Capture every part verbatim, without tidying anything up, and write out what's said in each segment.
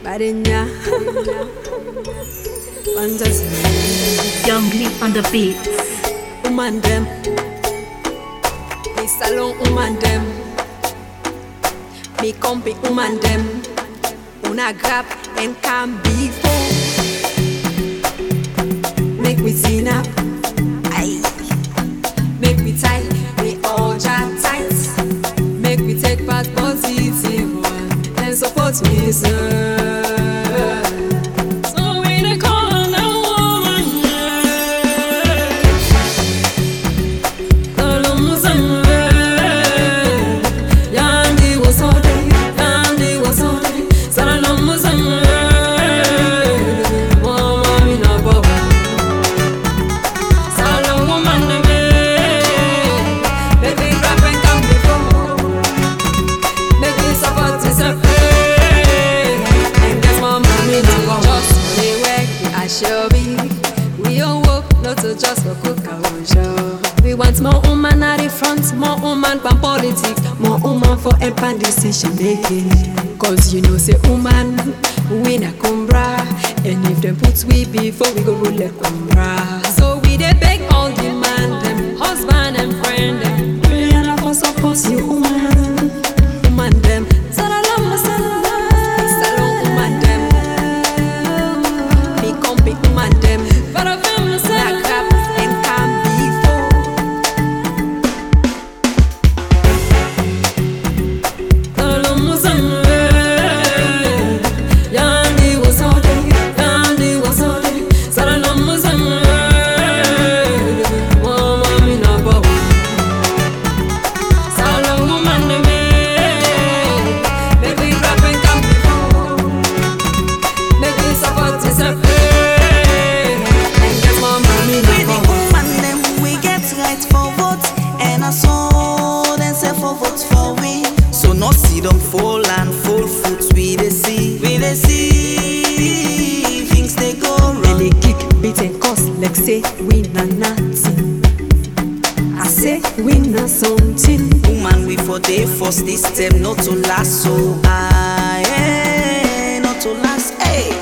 Arinya. Young Lee on the beat. Woman them. Me salon woman them. Me compi woman them. Una grab and can be full. Make me see now. Aye. Make me tight. We all chat tight. Make me take part positive one and support me, sir. We all work, not to just for cook our show. We want more woman at the front, more woman for politics, more woman for empire decision making. Cause you know say woman, we na kumbra. And if them put we before we go rule like kumbra. So we dey beg all the man, them husband and friend them. We are not for support you woman, woman them. Salalama salalama, salon woman them. Me compi woman them. No see them fall and fall fruits we dey see, we dey see things they go wrong. They dey kick, beat and cuss like say we na nothing. I say we na something. Woman we for day first this time not to last so I eh, not to last hey.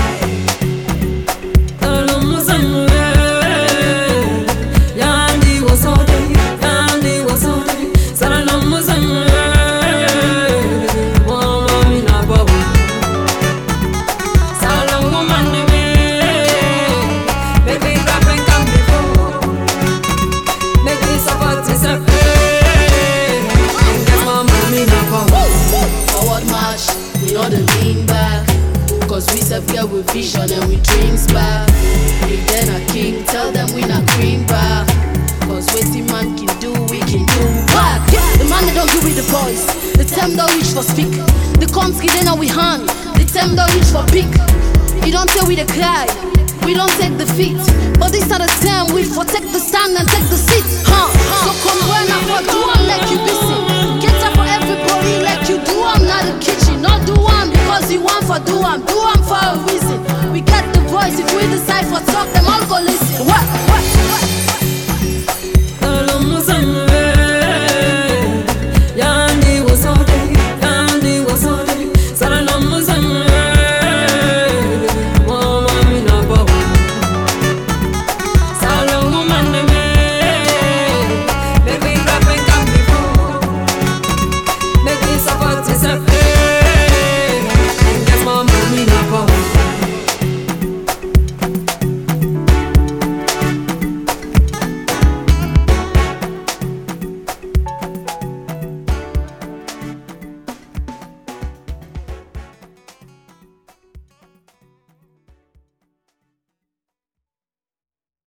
Cause we serve here with vision and we dreams back. If they're not king, tell them we not green back. Cause what the man can do, we can do back. Yeah. The man they don't give with the boys. The term don't reach for speak. The comes then we hand. The term don't reach for pick. You don't say we the cry. We don't take defeat. But this are the time we for take the stand and take the seat. Huh? So come when I for do one like you busy.